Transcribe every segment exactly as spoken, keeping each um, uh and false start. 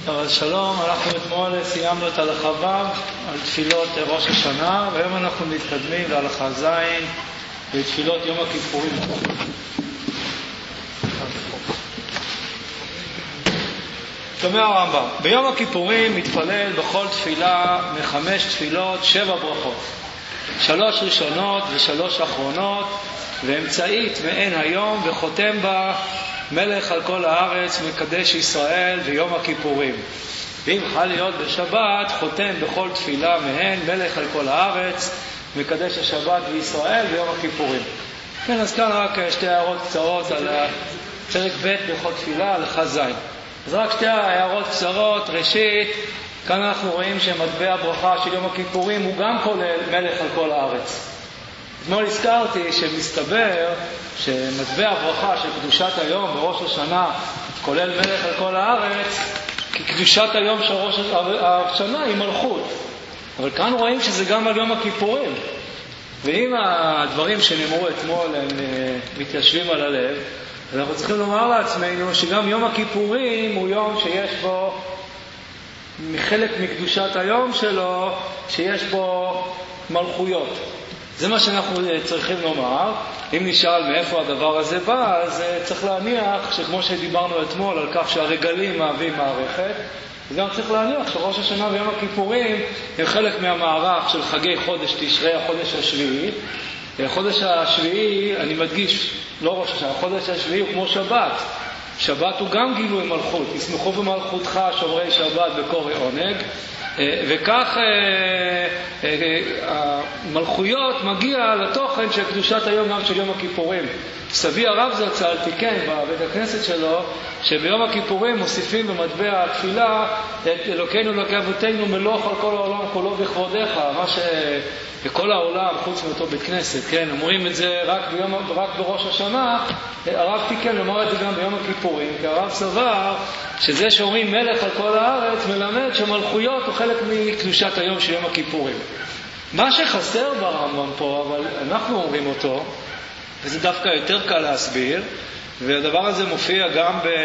אז שלום, אנחנו אתמול סיימנו את הלכה ו' על תפילות ראש השנה, והיום אנחנו מתקדמים להלכה ז' בתפילות יום הכיפורים. אומר הרמב"ם, ביום הכיפורים מתפלל בכל תפילה מחמש תפילות שבע ברכות, שלוש ראשונות ושלוש אחרונות, ואמצעית מעין היום, וחותם בה מלך על כל הארץ, מקדש ישראל ביום הכיפורים. ואם חל להיות בשבת, חותם בכל תפילה מהן מלך על כל הארץ, מקדש השבת בישראל ביום הכיפורים. כן, אז כאן רק שתי הערות קצרות על פרק ב' בכל תפילה, הלכה ז'. אז רק שתי הערות קצרות. ראשית, כאן אנחנו רואים שמטבע הברכה של יום הכיפורים הוא גם כולל מלך על כל הארץ. אתמול הזכרתי שמסתבר שמטבע הברכה של קדושת היום בראש השנה כולל מלך על כל הארץ, כי קדושת היום של ראש השנה היא מלכות. אבל כאן רואים שזה גם על יום הכיפורים. ואם הדברים שנאמרו אתמול הם מתיישבים על הלב, אנחנו צריכים לומר לעצמנו שגם יום הכיפורים הוא יום שיש בו, מחלק מקדושת היום שלו, שיש בו מלכויות. זה מה שאנחנו צריכים לומר. אם נשאל מאיפה הדבר הזה בא, אז צריך להניח שכמו שדיברנו אתמול על כך שהרגלים מהווים מערכת, וגם צריך להניח שראש השנה ויום הכיפורים הם חלק מהמערך של חגי חודש תשרי, החודש השביעי. החודש השביעי, אני מדגיש, לא ראש השנה, החודש השביעי הוא כמו שבת. שבת הוא גם גילוי מלכות, ישמחו במלכותך שומרי שבת בקורא עונג, וכך המלכויות מגיע לתוכן של קדושת היום גם של יום הכיפורים. סבי הרב זצ"ל תיקן בבית הכנסת שלו שביום הכיפורים מוסיפים במטבע התפילה את אלוקינו אלוקי אבותינו מלוך על כל העולם כולו בכבודך, מה שבכל העולם חוץ מאותו בית כנסת, כן, אומרים את זה רק ביום, רק בראש השנה. הרב תיקן לומר את זה גם ביום הכיפורים, כי הרב סבר שזה שאומרים מלך על כל הארץ מלמד שמלכויות הוא חלק מקדושת היום של יום הכיפורים. מה שחסר ברמב"ם פה, אבל אנחנו אומרים אותו, וזה דווקא יותר קל להסביר, והדבר הזה מופיע גם ב...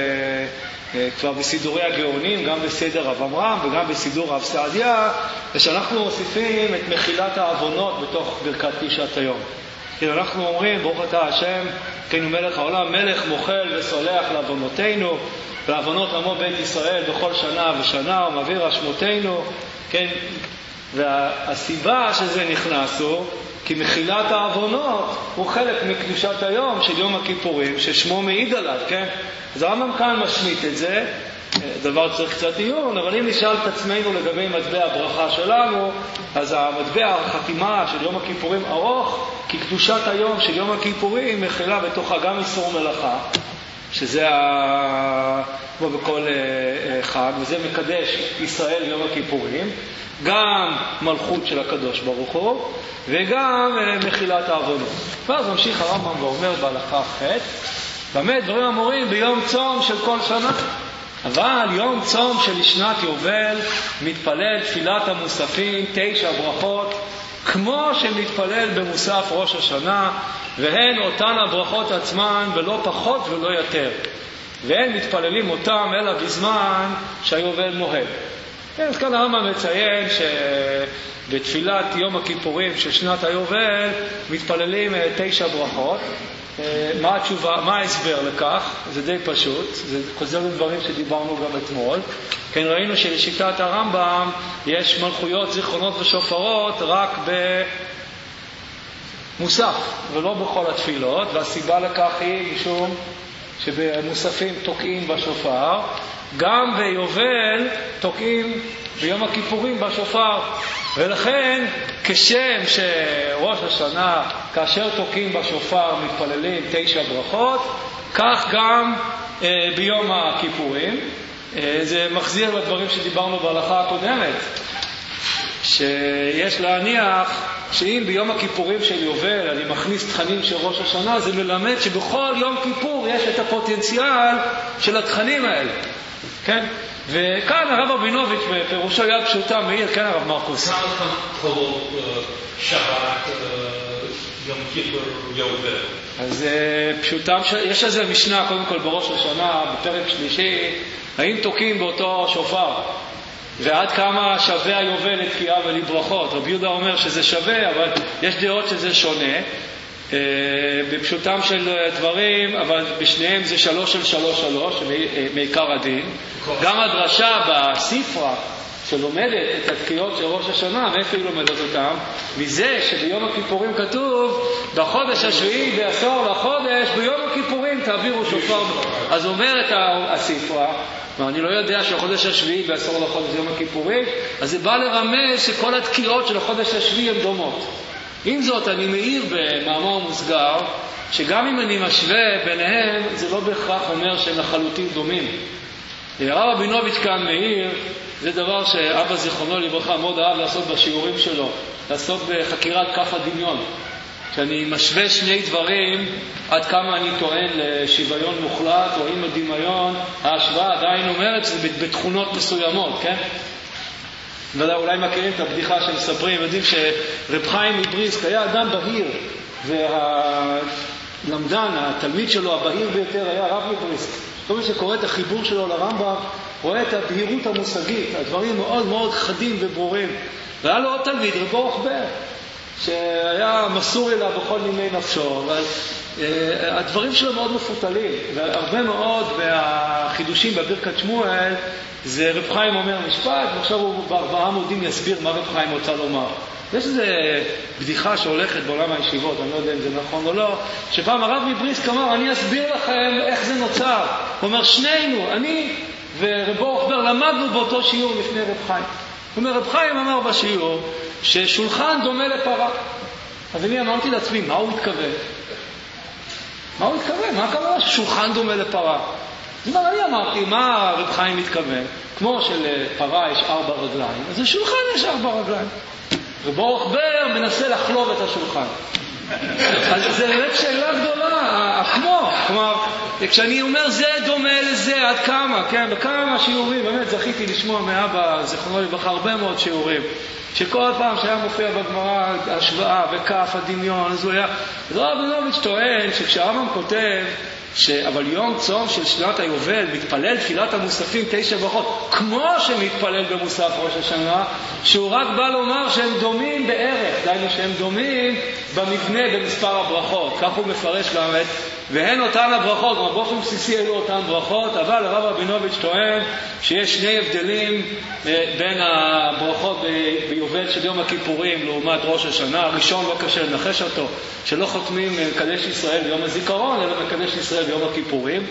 כבר בסידורי הגאונים, גם בסדר רב עמרם וגם בסידור רב סעדיה, ושאנחנו מוסיפים את מחילת העוונות בתוך ברכת קדושת היום. כי אנחנו אומרים, ברוך אתה השם, כן הוא מלך העולם, מלך מוחל וסולח לעוונותינו, לעוונות עמו בית ישראל בכל שנה ושנה, ומעביר אשמותינו, כן, והסיבה שזה נכנס הוא, כי מחילת העוונות הוא חלק מקדושת היום של יום הכיפורים, ששמו מעיד עליו, כן? אז הרמב"ם כאן משמיט את זה, דבר צריך קצת עיון, אבל אם נשאל את עצמנו לגבי מטבע הברכה שלנו, אז המטבע החתימה של יום הכיפורים ארוך, כי קדושת היום של יום הכיפורים מכילה בתוכה גם איסור מלאכה, שזה ה... כמו בכל חג, וזה מקדש ישראל יום הכיפורים, גם מלכות של הקדוש ברוך הוא, וגם מחילת העוונות. ואז ממשיך הרמב"ם ואומר בהלכה ח' באמת דברים אמורים ביום צום של כל שנה. אבל יום צום של שנת יובל מתפלל תפילת המוספים, תשע ברכות, כמו שמתפלל במוסף ראש השנה, והן אותן הברכות עצמן ולא פחות ולא יותר. והן מתפללים אותם אלא בזמן שהיובל מוהל. כן, אז כאן הרמב"ם מציין שבתפילת יום הכיפורים של שנת היובל מתפללים תשע ברכות. מה התשובה, מה ההסבר לכך? זה די פשוט, זה חוזר לדברים שדיברנו גם אתמול. כן, ראינו שלשיטת הרמב"ם יש מלכויות, זיכרונות ושופרות רק במוסף ולא בכל התפילות, והסיבה לכך היא משום שבמוספים תוקעים בשופר, גם ביובל תוקעים ביום הכיפורים בשופר, ולכן כשם שראש השנה כאשר תוקעים בשופר מתפללים תשע ברכות, כך גם אה, ביום הכיפורים. אה, זה מחזיר לדברים שדיברנו בהלכה הקודמת, שיש להניח שאם ביום הכיפורים של יובל אני מכניס תכנים של ראש השנה, זה מלמד שבכל יום כיפור יש את הפוטנציאל של התכנים האלה, כן? וכאן הרב רבינוביץ' בפירושו יד פשוטה מעיר, כן הרב מרקוס? כמה חובות שבת יום כיפור יובל? אז פשוטם, יש לזה משנה קודם כל בראש השנה, בפרק שלישי, האם תוקים באותו שופר? ועד כמה שווה היובל לתקיעה ולברכות? רבי יהודה אומר שזה שווה, אבל יש דעות שזה שונה. בפשוטם של דברים, אבל בשניהם זה שלוש של שלוש שלוש, מעיקר הדין. גם הדרשה בספרה שלומדת את התקיעות של ראש השנה, מאיפה היא לומדת אותם? מזה שביום הכיפורים כתוב, בחודש השביעי בעשור לחודש, ביום הכיפורים תעבירו שופר. אז אומרת הספרה, ואני לא יודע שהחודש השביעי בעשור לחודש יום הכיפורים, אז זה בא לרמז שכל התקיעות של החודש השביעי הן דומות. עם זאת, אני מעיר במאמר מוסגר, שגם אם אני משווה ביניהם, זה לא בהכרח אומר שהם לחלוטין דומים. הרב רבינוביץ' כאן מעיר, זה דבר שאבא זיכרונו לברכה מאוד אהב לעשות בשיעורים שלו, לעשות בחקירת כף הדמיון. כשאני משווה שני דברים, עד כמה אני טוען לשוויון מוחלט, או אם הדמיון, ההשוואה עדיין אומרת שזה בתכונות מסוימות, כן? אולי מכירים את הבדיחה שמספרים, יודעים שרב חיים מבריסק היה אדם בהיר, והלמדן, התלמיד שלו הבהיר ביותר היה רב מבריסק. כל מי שקורא את החיבור שלו לרמב"ם, רואה את הבהירות המושגית, הדברים מאוד מאוד חדים וברורים. והיה לו עוד תלמיד, רב אורח בר, שהיה מסור אליו בכל נימי נפשו, אבל uh, הדברים שלו מאוד מפותלים, והרבה מאוד מהחידושים בברכת שמואל, זה רב חיים אומר משפט, ועכשיו הוא בארבעה עמודים יסביר מה רב חיים רוצה לומר. יש איזו בדיחה שהולכת בעולם הישיבות, אני לא יודע אם זה נכון או לא, שפעם הרב מבריסק אמר, אני אסביר לכם איך זה נוצר. הוא אומר, שנינו, אני ורב אורח בר, למדנו באותו שיעור לפני רב חיים. הוא אומר, רב חיים אמר בשיעור, ששולחן דומה לפרה. אז אני אמרתי לעצמי, מה הוא התכוון? מה הוא התכוון? מה הכוונה ששולחן דומה לפרה? אז אני אמרתי, מה רב חיים מתכוון? כמו שלפרה יש ארבע רגליים, אז לשולחן יש ארבע רגליים. רב אורח בר מנסה לחלוב את השולחן. אז זה באמת שאלה גדולה, הכמו. כלומר, כשאני אומר זה דומה לזה, עד כמה, כן? בכמה שיעורים, באמת זכיתי לשמוע מאבא, זכרונו לברכה, הרבה מאוד שיעורים. שכל פעם שהיה מופיע בגמרא השוואה וכף הדמיון, אז הוא היה... רב רבינוביץ' טוען שכשהרמב"ם כותב, ש... אבל יום צום של שנת היובל מתפלל תפילת המוספים תשע ברכות, כמו שמתפלל במוסף ראש השנה, שהוא רק בא לומר שהם דומים בערך, דיינו שהם דומים במבנה במספר הברכות. כך הוא מפרש גם את, והן אותן הברכות, כלומר באופן בסיסי אלו אותן ברכות, אבל הרב רבינוביץ' טוען שיש שני הבדלים בין הברכות ב... ביובל של יום הכיפורים לעומת ראש השנה. הראשון לא קשה לנחש אותו, שלא חותמים מקדש ישראל ביום הזיכרון, אלא מקדש ישראל ביום הכיפורים.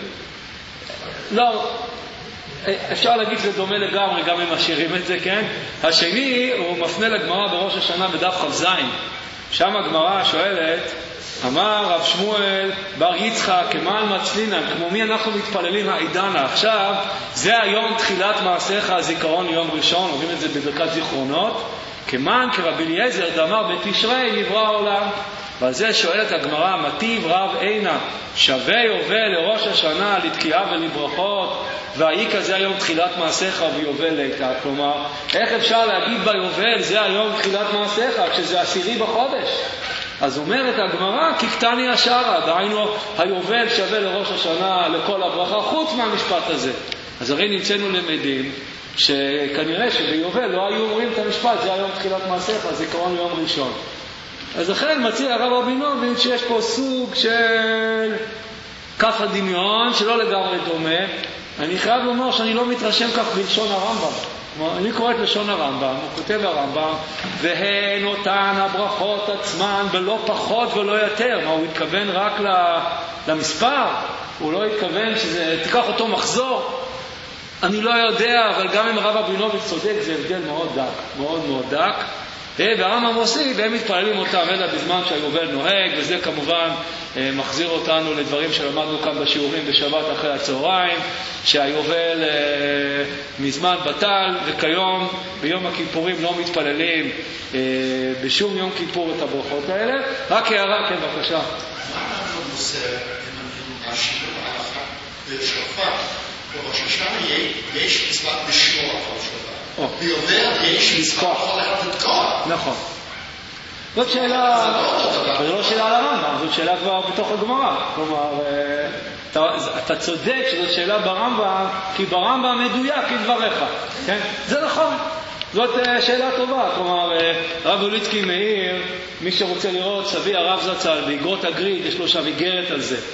לא, אפשר להגיד שזה דומה לגמרי, גם אם משאירים את זה, כן? השני, הוא מפנה לגמרא בראש השנה בדף ח"ז. שם הגמרא שואלת, אמר רב שמואל בר יצחק, כמען מצלינן, כמו מי אנחנו מתפללים העידנה? עכשיו, זה היום תחילת מעשיך הזיכרון ליום ראשון, אומרים את זה בברכת זיכרונות, כמען כרבי אליעזר דאמר בתשרי נברא העולם. ועל זה שואלת הגמרא, מטיב רב עינה, שווה יובל לראש השנה לתקיעה ולברכות, והאי כזה היום תחילת מעשיך ויובל ליתה. כלומר, איך אפשר להגיד ביובל זה היום תחילת מעשיך, כשזה עשירי בחודש? אז אומרת הגמרא, כי קטני השערה, דהיינו היובל שווה לראש השנה לכל הברכה, חוץ מהמשפט הזה. אז הרי נמצאנו למדים, שכנראה שביובל לא היו אומרים את המשפט, זה היום תחילת מעשיך, זיכרון ליום ראשון. אז לכן מציע הרב רבינוביץ' שיש פה סוג של כף הדמיון שלא לגמרי דומה. אני חייב לומר שאני לא מתרשם כך בלשון הרמב"ם. אני קורא את לשון הרמב"ם, הוא כותב הרמב"ם, והן אותן הברכות עצמן בלא פחות ולא יותר. מה, הוא התכוון רק למספר? הוא לא התכוון שזה, תיקח אותו מחזור? אני לא יודע, אבל גם אם הרב רבינוביץ' צודק, זה הבדל מאוד דק, מאוד מאוד דק. והרמב"ם מוסיף, והם מתפללים אותם אלא בזמן שהיובל נוהג, וזה כמובן מחזיר אותנו לדברים שלמדנו כאן בשיעורים בשבת אחרי הצהריים, שהיובל מזמן בטל, וכיום ביום הכיפורים לא מתפללים בשום יום כיפור את הברכות האלה. רק הערה, כן, בבקשה. מה אנחנו מוסר אם אנחנו משאירים ההלכה בשופר? בראש השנה יש מצוות לשמור על שופר. ביובל יש מצוות לתקוע. נכון. זאת שאלה, אבל זו לא שאלה על הרמב"ם, זאת שאלה כבר בתוך הגמרא. כלומר, אתה, אתה צודק שזאת שאלה ברמב"ם, כי ברמב"ם מדויק כדבריך. כן? זה נכון. זאת שאלה טובה. כלומר, הרב לוליצקי מאיר, מי שרוצה לראות, סבי הרב זצ"ל, באגרות הגריד, יש לו שם איגרת על זה.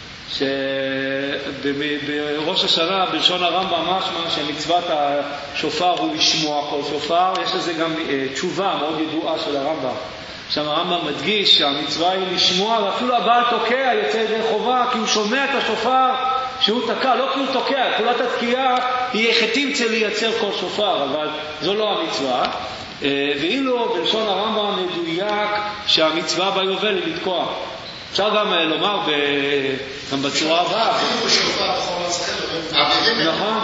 שבראש השנה, בלשון הרמב"ם משמע, שמצוות השופר הוא לשמוע כל שופר. יש לזה גם תשובה מאוד ידועה של הרמב"ם. שם הרמב"ם מדגיש שהמצווה היא לשמוע, ואפילו הבעל תוקע יוצא ידי חובה, כי הוא שומע את השופר שהוא תקע, לא כי הוא תוקע, פעולת התקיעה היא חתימצה לייצר כל שופר, אבל זו לא המצווה. ואילו בלשון הרמב"ם מדויק שהמצווה ביובל היא לתקוע. אפשר גם לומר גם בצורה הבאה. נכון.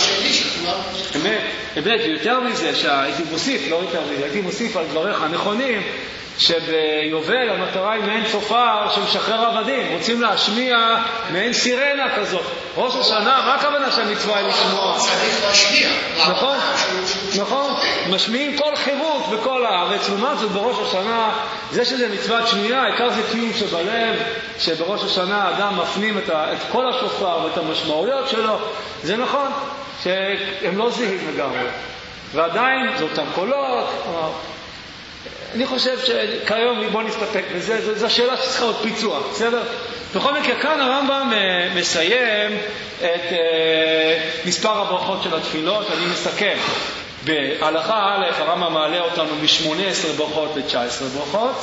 אמת, יותר מזה, שהייתי מוסיף, לא יותר מזה, הייתי מוסיף על דבריך הנכונים, שביובל המטרה היא מעין שופר שמשחרר עבדים, רוצים להשמיע מעין סירנה כזאת. ראש השנה, מה הכוונה שהמצווה היא לשמוע? צריך להשמיע. נכון, נכון, משמיעים כל חירות בכל הארץ. לעומת זאת בראש השנה, זה שזה מצוות שמיעה, העיקר זה קיום שבלב, שבראש השנה האדם מפנים את, ה, את כל השופר ואת המשמעויות שלו. זה נכון שהם לא זהים לגמרי, ועדיין זה אותם קולות. אני חושב שכיום בוא נסתפק בזה, זו שאלה שצריכה עוד פיצוח, בסדר? בכל מקרה, כאן הרמב"ם מסיים את מספר הברכות של התפילות. אני מסכם. בהלכה א', הרמב"ם מעלה אותנו מ-שמונה עשרה ברכות ל-תשע עשרה ברכות,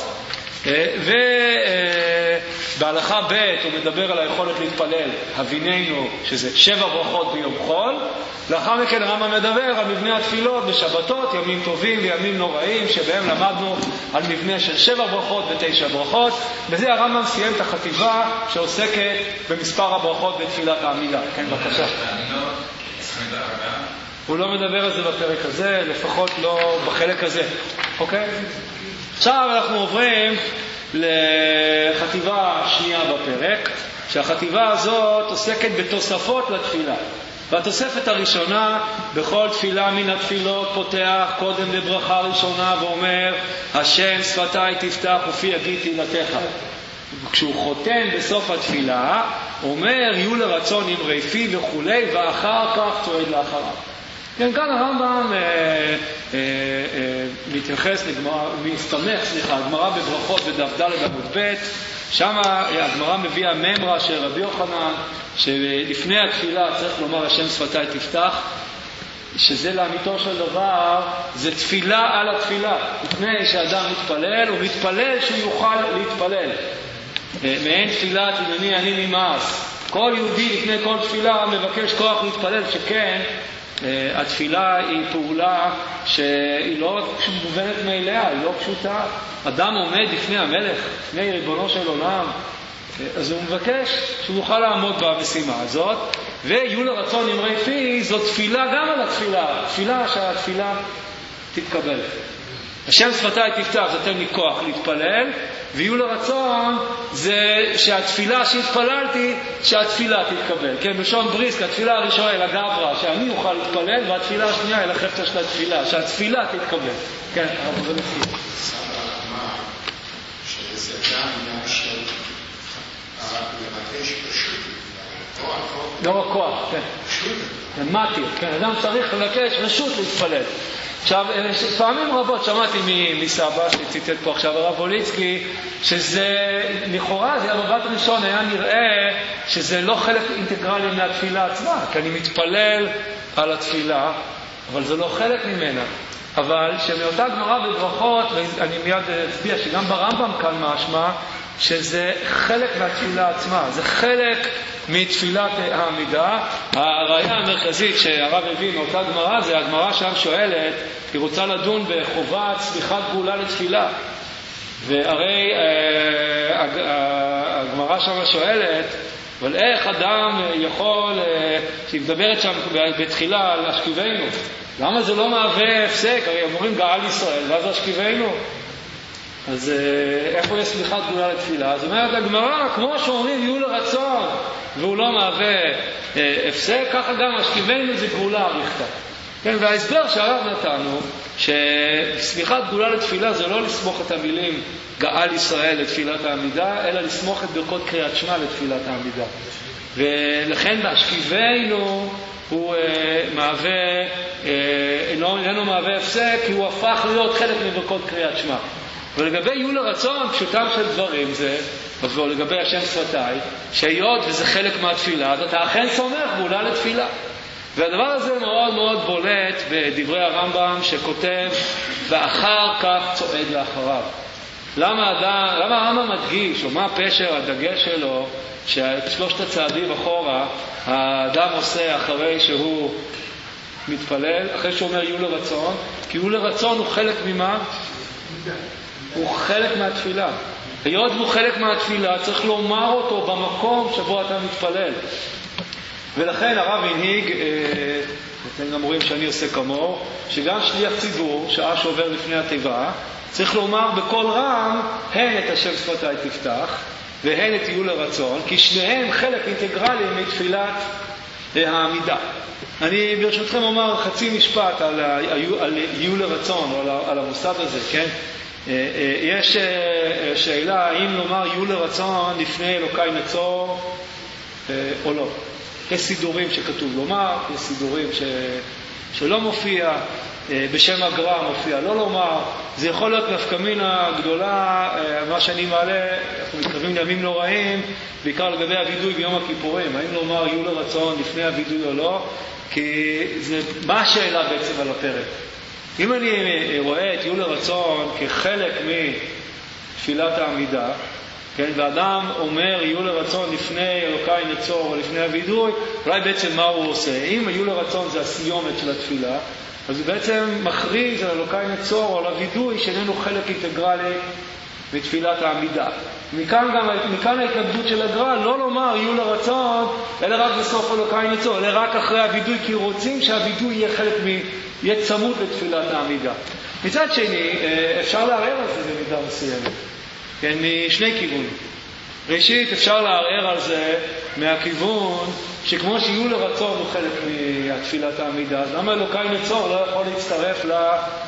ובהלכה ב' הוא מדבר על היכולת להתפלל, הביננו, שזה שבע ברכות ביום חול. לאחר מכן הרמב"ם מדבר על מבנה התפילות בשבתות, ימים טובים וימים נוראים, שבהם למדנו על מבנה של שבע ברכות ותשע ברכות. בזה הרמב"ם סיים את החטיבה שעוסקת במספר הברכות בתפילת העמידה. כן, בבקשה. הוא לא מדבר על זה בפרק הזה, לפחות לא בחלק הזה. אוקיי? עכשיו אנחנו עוברים לחטיבה שנייה בפרק, שהחטיבה הזאת עוסקת בתוספות לתפילה. והתוספת הראשונה, בכל תפילה מן התפילות פותח קודם בברכה ראשונה ואומר, השם שפתיי תפתח ופי יגיד תהילתך. כשהוא חותם בסוף התפילה, אומר, יהיו לרצון אמרי פי וכולי, ואחר כך צועד לאחריו. כן, כאן הרמב"ם אה, אה, אה, מתייחס לגמרא, מסתמך, סליחה, הגמרא בברכות בדף ד' עמוד ב', שם הגמרא מביאה ממרה של רבי יוחנן, שלפני התפילה צריך לומר השם שפתיי תפתח, שזה לאמיתו של דבר, זה תפילה על התפילה. לפני שאדם מתפלל, הוא מתפלל שהוא יוכל להתפלל. מעין תפילת הנני אני נמאס. כל יהודי לפני כל תפילה מבקש כוח להתפלל, שכן התפילה היא פעולה שהיא לא מובנת מאליה, היא לא פשוטה. אדם עומד לפני המלך, לפני ריבונו של עולם, אז הוא מבקש שהוא יוכל לעמוד במשימה הזאת. ויהיו לרצון אמרי פי, זו תפילה גם על התפילה, תפילה שהתפילה תתקבל. השם שפתיי תפתח, זה תן לי כוח להתפלל, ויהיו לרצון זה שהתפילה שהתפללתי, שהתפילה תתקבל. כן, בשום בריסק, התפילה הראשונה אל הגברה, שאני אוכל להתפלל, והתפילה השנייה אל החפצה של התפילה, שהתפילה תתקבל. כן, אבל זה לפי. שזה גם עניין של לבקש פשוט, לא רק כוח, כן. זה מתיר, כן, אדם צריך לבקש רשות להתפלל. עכשיו, פעמים רבות שמעתי מסבא שציטט פה עכשיו הרב לוליצקי, שזה לכאורה, זה המבט ראשון היה נראה שזה לא חלק אינטגרלי מהתפילה עצמה, כי אני מתפלל על התפילה, אבל זה לא חלק ממנה. אבל שמאותה גמרא בברכות, ואני מיד אצביע שגם ברמב"ם כאן משמע, שזה חלק מהתפילה עצמה, זה חלק מתפילת העמידה. הראיה המרכזית שהרב הביא מאותה גמרא, זה הגמרא שם שואלת, היא רוצה לדון בחובת סליחת גאולה לתפילה. והרי הגמרא שם שואלת, אבל איך אדם יכול, שהיא מדברת שם בתחילה על השכיבנו, למה זה לא מהווה הפסק? הרי אמורים גאל ישראל, ואז השכיבנו. אז איפה יש סליחת גאולה לתפילה? אז אומרת הגמרא, כמו שאומרים יהיו לרצון, והוא לא מהווה הפסק, ככה גם השכיבנו זה גאולה אריכתא. כן, וההסבר שהרב נתנו, שסמיכת גדולה לתפילה זה לא לסמוך את המילים גאל ישראל לתפילת העמידה, אלא לסמוך את ברכות קריאת שמע לתפילת העמידה. ולכן בהשכיבנו הוא אה, מהווה, אה, אינו, אינו מהווה הפסק, כי הוא הפך להיות חלק מברכות קריאת שמע. ולגבי יהיו לרצון, פשוטם של דברים זה, ולגבי השם שפתיי, שהיות וזה חלק מהתפילה, אז אתה אכן סומך גאולה לתפילה. והדבר הזה מאוד מאוד בולט בדברי הרמב"ם שכותב, ואחר כך צועד לאחריו. למה, אדם, למה הרמב"ם מדגיש, או מה הפשר, הדגש שלו, שאת שלושת הצעדים אחורה, האדם עושה אחרי שהוא מתפלל, אחרי שהוא אומר יהיו לרצון, כי יהיו לרצון הוא חלק ממה? הוא חלק מהתפילה. היות הוא חלק מהתפילה, צריך לומר אותו במקום שבו אתה מתפלל. ולכן הרב הנהיג, אתם גם רואים שאני עושה כמוהו, שגם שליח ציבור, שעה שעובר לפני התיבה, צריך לומר בכל רם, הן את השם שפתיי תפתח, והן את יהיו לרצון, כי שניהם חלק אינטגרלי מתפילת העמידה. אני ברשותכם אומר חצי משפט על, על יהיו לרצון, או על, על המוסד הזה, כן? יש שאלה האם לומר יהיו לרצון לפני אלוקי נצור או לא. יש סידורים שכתוב לומר, יש סידורים ש... שלא מופיע, בשם הגר"א מופיע לא לומר. זה יכול להיות נפקמינה גדולה, מה שאני מעלה, אנחנו מתקרבים לימים נוראים, בעיקר לגבי הווידוי ביום הכיפורים, האם לומר יהיו לרצון לפני הווידוי או לא, כי זה, מה השאלה בעצם על הפרק? אם אני רואה את יהיו לרצון כחלק מתפילת העמידה, כן, ואדם אומר יהיו לרצון לפני אלוקי נצור או לפני הווידוי, אולי בעצם מה הוא עושה? אם יהיו לרצון זה הסיומת של התפילה, אז הוא בעצם מכריז על אלוקי נצור או על הווידוי שאיננו חלק אינטגרלי מתפילת העמידה. מכאן גם, מכאן ההתנגדות של הגר"א לא לומר יהיו לרצון אלא רק בסוף אלוקי נצור, אלא רק אחרי הווידוי, כי רוצים שהווידוי יהיה חלק מ... יהיה צמוד לתפילת העמידה. מצד שני, אפשר לערער על זה במידה מסוימת. כן, משני כיוונים. ראשית, אפשר לערער על זה מהכיוון שכמו שיהיו לרצון הוא חלק מתפילת העמידה, אז למה אלוקי נצור לא יכול להצטרף ל...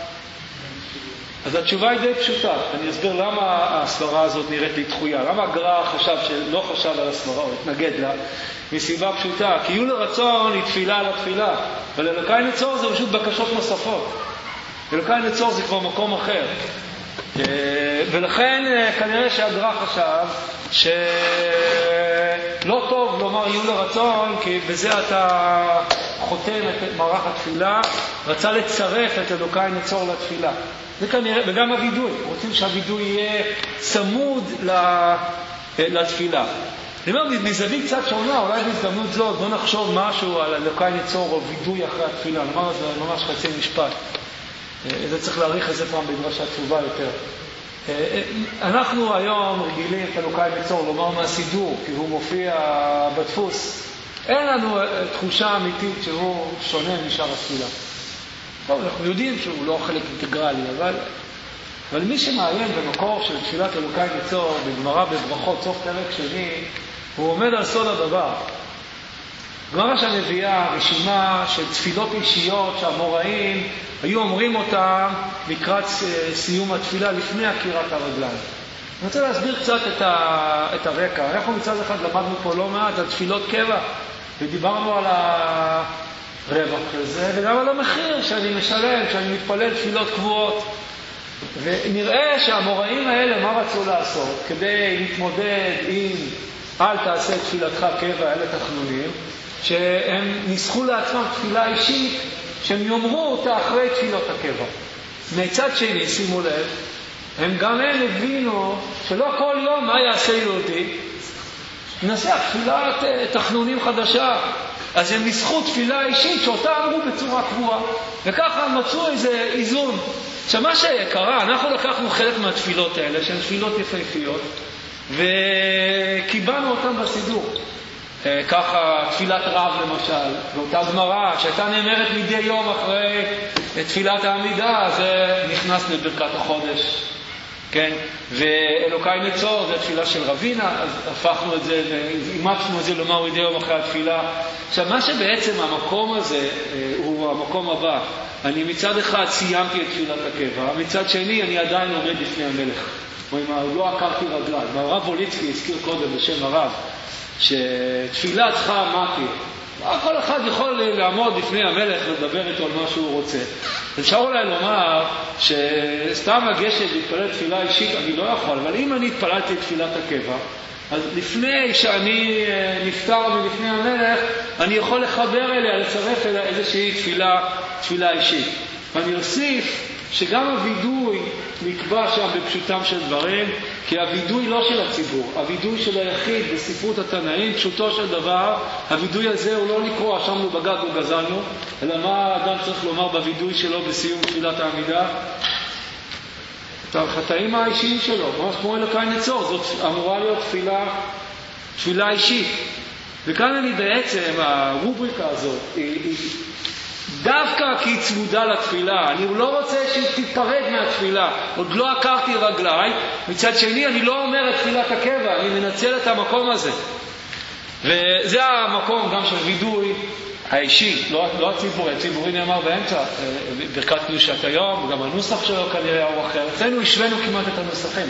אז התשובה היא די פשוטה. אני אסביר למה הסברה הזאת נראית לי דחויה. למה הגר"א חשב שלא חשב על הסברה, או התנגד לה, מסיבה פשוטה. כי יהיו לרצון היא תפילה על התפילה, אבל אלוקי נצור זה פשוט בקשות נוספות. אלוקי נצור זה כבר מקום אחר. ולכן כנראה שהגר"א חשב שלא טוב לומר יהיו לרצון, כי בזה אתה חותם את מערך התפילה, רצה לצרף את אלוקי נצור לתפילה. זה כנראה, וגם הווידוי, רוצים שהווידוי יהיה צמוד לתפילה. אני אומר, מזווית קצת שונה, אולי בהזדמנות זאת, בוא נחשוב משהו על אלוקי נצור או וידוי אחרי התפילה. נאמר, זה ממש חצי משפט. זה צריך להאריך איזה פעם בדרשת תשובה יותר. אנחנו היום רגילים את אלוקי נצור לומר מהסידור, כי הוא מופיע בדפוס. אין לנו תחושה אמיתית שהוא שונה משאר התפילה. טוב, אנחנו יודעים שהוא לא חלק אינטגרלי, אבל, אבל מי שמעיין במקור של תפילת אלוקי נצור, בגמרא בברכות, סוף פרק שני, הוא עומד על סוד הדבר. גמרא שמביאה רשימה של תפילות אישיות שהאמוראים היו אומרים אותם לקראת סיום התפילה לפני עקירת הרגליים. אני רוצה להסביר קצת את, ה, את הרקע. אנחנו מצד אחד למדנו פה לא מעט על תפילות קבע, ודיברנו על הרווח של זה, וגם על המחיר שאני משלם, שאני מתפלל תפילות קבועות. ונראה שהאמוראים האלה מה רצו לעשות כדי להתמודד עם אל תעשה תפילתך קבע, אלה תחנונים, שהם ניסחו לעצמם תפילה אישית שהם יאמרו אותה אחרי תפילות הקבע. מצד שני, שימו לב, הם גם הם הבינו שלא כל יום מה יעשה יהודי, נעשה תפילת תחנונים חדשה. אז הם ניסחו תפילה אישית שאותה אמרו בצורה קבועה, וככה מצאו איזה איזון. עכשיו מה שקרה, אנחנו לקחנו חלק מהתפילות האלה שהן תפילות יפהפיות וקיבלנו אותן בסידור. ככה תפילת רב למשל, באותה גמרא שהייתה נאמרת מדי יום אחרי תפילת העמידה, זה נכנס לברכת החודש. כן? ואלוקי נצור זה התפילה של רבינה, אז הפכנו את זה, אימצנו את זה לומר מדי יום אחרי התפילה. עכשיו, מה שבעצם המקום הזה הוא המקום הבא. אני מצד אחד סיימתי את תפילת הקבע, מצד שני אני עדיין עומד לפני המלך. כלומר, לא עקרתי רגליים. הרב ווליצקי הזכיר קודם בשם הרב, שתפילה צריכה מתי. כל אחד יכול לעמוד לפני המלך ולדבר איתו על מה שהוא רוצה. אפשר אולי לומר שסתם לגשת להתפלל תפילה אישית אני לא יכול, אבל אם אני התפללתי את תפילת הקבע, אז לפני שאני נפטר מלפני המלך, אני יכול לחבר אליה, לצרף אליה איזושהי תפילה, תפילה אישית. ואני אוסיף שגם הווידוי נקבע שם בפשוטם של דברים, כי הווידוי לא של הציבור, הווידוי של היחיד בספרות התנאים, פשוטו של דבר, הווידוי הזה הוא לא לקרוא, אשמנו בגד וגזלנו, אלא מה האדם צריך לומר בווידוי שלו בסיום תפילת העמידה? את החטאים האישיים שלו, ממש כמו אלוקי נצור, זאת אמורה להיות תפילה, תפילה אישית. וכאן אני בעצם, הרובריקה הזאת, היא, היא דווקא כי היא צמודה לתפילה, אני לא רוצה שהיא תתפרד מהתפילה, עוד לא עקרתי רגליי, מצד שני אני לא אומר את תפילת הקבע, אני מנצל את המקום הזה. וזה המקום גם של וידוי האישי, לא, לא הציבורי, הציבורי נאמר באמצע, ברכת קדושת היום, וגם הנוסח שלו כנראה הוא אחר. אצלנו השווינו כמעט את הנוסחים.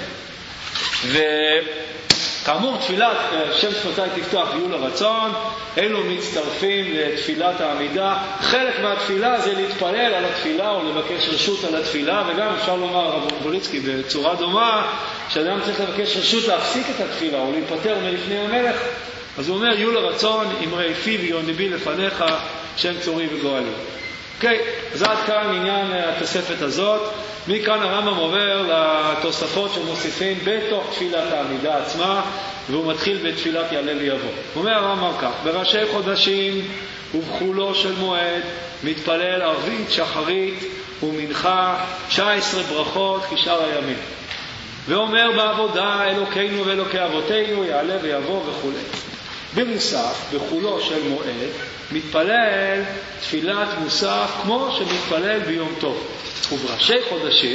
וכאמור, תפילת שם שפתי תפתח יהיו לרצון, אלו מצטרפים לתפילת העמידה. חלק מהתפילה זה להתפלל על התפילה או לבקש רשות על התפילה, וגם אפשר לומר הרב ווליצקי בצורה דומה, שאדם צריך לבקש רשות להפסיק את התפילה או להיפטר מלפני המלך. אז הוא אומר, יהיו לרצון, אמרי פיו יוניבי לפניך, שם צורי וגואלי. אוקיי, אז עד כאן עניין התוספת הזאת. מכאן הרמב"ם עובר לתוספות שמוסיפים בתוך תפילת העמידה עצמה, והוא מתחיל בתפילת יעלה ויבוא. הוא אומר הרמב"ם כך, בראשי חודשים ובחולו של מועד, מתפלל ערבית, שחרית ומנחה, תשע עשרה ברכות כשאר הימים. ואומר בעבודה, אלוקינו ואלוקי אבותינו, יעלה ויבוא וכו'. במוסף, בחולו של מועד, מתפלל תפילת מוסף כמו שמתפלל ביום טוב. ובראשי חודשים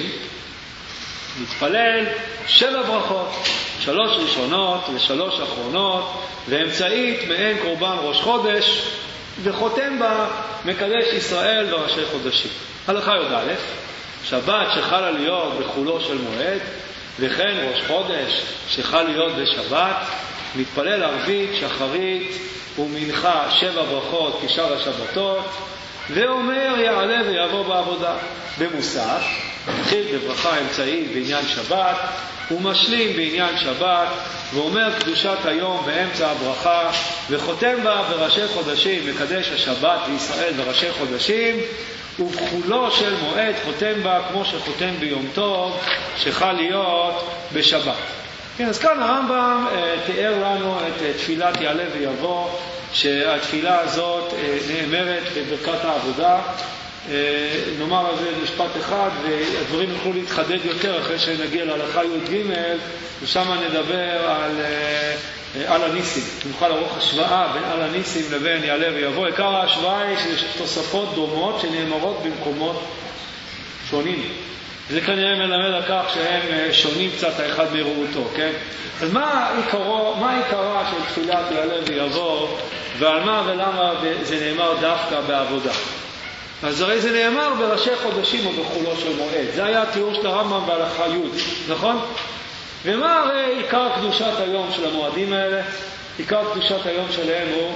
מתפלל שבע ברכות, שלוש ראשונות ושלוש אחרונות, ואמצעית מעין קורבן ראש חודש, וחותם בה מקדש ישראל בראשי חודשים. הלכה י"א, שבת שחלה להיות בחולו של מועד, וכן ראש חודש שחל להיות בשבת, מתפלל ערבית, שחרית ומנחה שבע ברכות כשאר השבתות, ואומר יעלה ויבוא בעבודה. במוסף, מתחיל בברכה אמצעית בעניין שבת, ומשלים בעניין שבת, ואומר קדושת היום באמצע הברכה, וחותם בה בראשי חודשים, מקדש השבת וישראל בראשי חודשים, ובחולו של מועד חותם בה כמו שחותם ביום טוב שחל להיות בשבת. כן, אז כאן הרמב"ם אה, תיאר לנו את אה, תפילת יעלה ויבוא, שהתפילה הזאת אה, נאמרת בברכת העבודה. אה, נאמר על זה משפט אחד, והדברים יוכלו להתחדד יותר אחרי שנגיע להלכה י"ג, ושם נדבר על, אה, על הניסים. נוכל לערוך השוואה בין על הניסים לבין יעלה ויבוא. עיקר ההשוואה היא שיש תוספות דומות שנאמרות במקומות שונים. זה כנראה מלמד על כך שהם שונים קצת האחד מרעותו, כן? אז מה עיקרו, מה עיקרה של תפילת יעלה ויבוא, ועל מה ולמה זה נאמר דווקא בעבודה? אז הרי זה נאמר בראשי חודשים או בחולו של מועד. זה היה התיאור של הרמב"ם בהלכה י', נכון? ומה הרי עיקר קדושת היום של המועדים האלה? עיקר קדושת היום שלהם הוא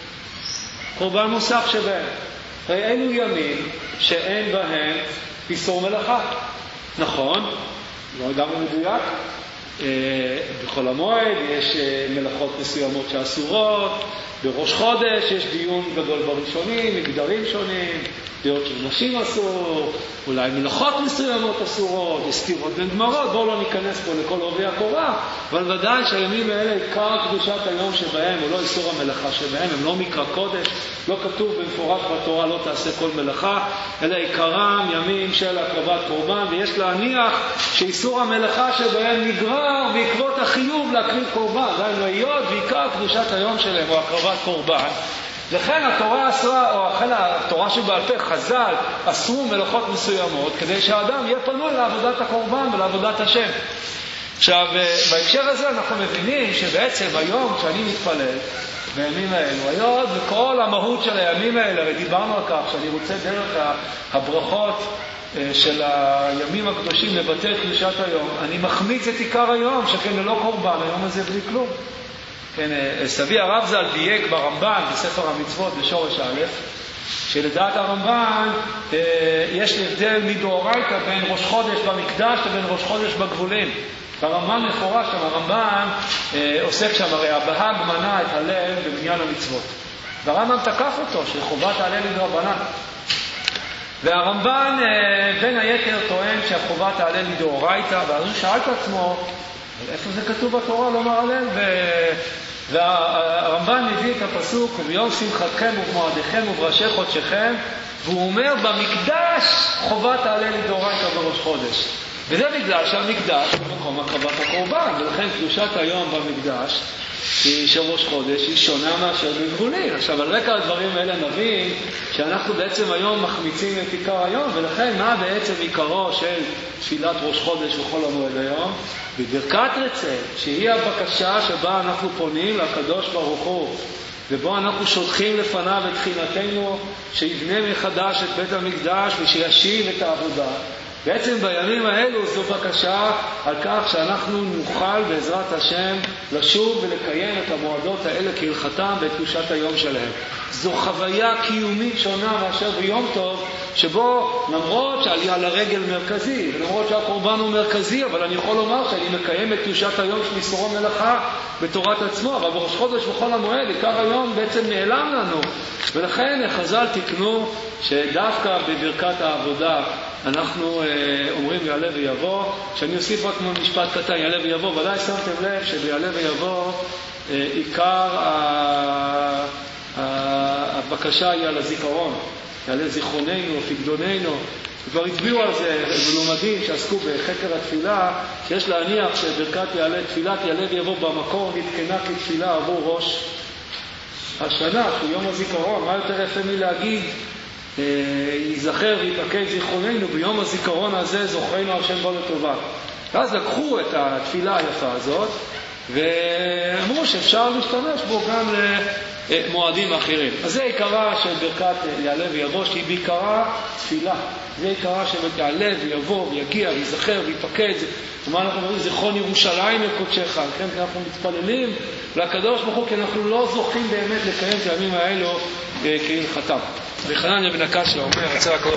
קורבן מוסף שבהם. הרי אלו ימים שאין בהם איסור מלאכה. נכון, לא גם מדויק. בכל המועד יש מלאכות מסוימות שאסורות, בראש חודש יש דיון גדול בראשונים, מגדרים שונים, דעות של נשים אסור, אולי מלאכות מסוימות אסורות, יש סתירות בין גמרות, בואו לא ניכנס פה לכל עובי הקורה, אבל ודאי שהימים האלה עיקר קדושת היום שבהם, הוא לא איסור המלאכה שבהם, הם לא מקרא קודש, לא כתוב במפורש בתורה לא תעשה כל מלאכה, אלא עיקרם ימים של הקרבת קורבן, ויש להניח שאיסור המלאכה שבהם נגרר בעקבות החיוב להקריב קורבן, זה היות ועיקר קדושת היום שלהם הוא הקרבת קורבן. לכן התורה אסרה, או לכן התורה שבעל פה, חז"ל, אסרו מלאכות מסוימות, כדי שהאדם יהיה פנוי לעבודת הקורבן ולעבודת השם. עכשיו, בהקשר הזה אנחנו מבינים שבעצם היום כשאני מתפלל, בימים האלו, היום וכל המהות של הימים האלה, ודיברנו על כך שאני רוצה דרך הברכות של הימים הקדושים לבטא את קדושת היום, אני מחמיץ את עיקר היום, שכן ללא קורבן, היום הזה בלי כלום. כן, סבי הרב ז"ל דייק ברמב"ן, בספר המצוות בשורש א', שלדעת הרמב"ן יש הבדל מדאורייתא בין ראש חודש במקדש לבין ראש חודש בגבולים. ברמב"ן מפורש שם, הרמב"ן עוסק שם, הרי הבהג מנע את הלל במניין המצוות. והרמב"ן תקף אותו, שחובת הלל היא דרבנן. והרמב"ן בין היתר טוען שהחובת הלל היא דאורייתא, ואז הוא שאל את עצמו, איפה זה כתוב בתורה לומר הלל? ו... והרמב"ן מביא את הפסוק, וביום שמחתכם ובמועדיכם ובראשי חודשיכם, והוא אומר, במקדש חובת הלל היא דאורייתא בראש חודש. וזה בגלל שהמקדש הוא מקום הקרבת הקורבן, ולכן קדושת היום במקדש של ראש חודש היא שונה מאשר בגבולין. עכשיו, על רקע הדברים האלה נבין שאנחנו בעצם היום מחמיצים את עיקר היום, ולכן מה בעצם עיקרו של תפילת ראש חודש וכל המועד היום? בברכת רצה, שהיא הבקשה שבה אנחנו פונים לקדוש ברוך הוא, ובו אנחנו שולחים לפניו את תחינתנו שיבנה מחדש את בית המקדש ושישיב את העבודה. בעצם בימים האלו זו בקשה על כך שאנחנו נוכל בעזרת השם לשוב ולקיים את המועדות האלה כהלכתם ואת קדושת היום שלהם. זו חוויה קיומית שונה מאשר ביום טוב, שבו למרות שעלייה לרגל מרכזי, ולמרות שהקורבן הוא מרכזי, אבל אני יכול לומר שאני מקיים את קדושת היום של איסורו מלאכה בתורת עצמו, אבל בראש חודש וכל המועד, עיקר היום בעצם נעלם לנו. ולכן חז"ל תקנו שדווקא בברכת העבודה אנחנו אה, אומרים יעלה ויבוא. שאני אוסיף רק משפט קטן, יעלה ויבוא, ודאי שמתם לב שביעלה ויבוא אה, עיקר ה... הבקשה היא על הזיכרון, יעלה זיכרוננו, פקדוננו. כבר הצביעו על זה מלומדים שעסקו בחקר התפילה, שיש להניח שברכת יעלה, תפילת יעלה ויבוא במקור נתקנה כתפילה עבור ראש השנה, שהוא יום הזיכרון. מה יותר יפה מלהגיד ייזכר ויפקד זיכרוננו, ביום הזיכרון הזה זוכרנו השם בו לטובה. ואז לקחו את התפילה היפה הזאת ואמרו שאפשר להשתמש בו גם למועדים אחרים. אז זה עיקרה של ברכת יעלה ויבוא, שהיא בעיקרה תפילה. זה עיקרה של יעלה ויבוא ויגיע ויזכר ויפקד. ומה אנחנו אומרים? זכרון ירושלים לקודשך. לכן אנחנו מתפללים לקדוש ברוך הוא, כי אנחנו לא זוכים באמת לקיים את הימים האלו כהלכתם. וחנניה בן הקשיא אומר,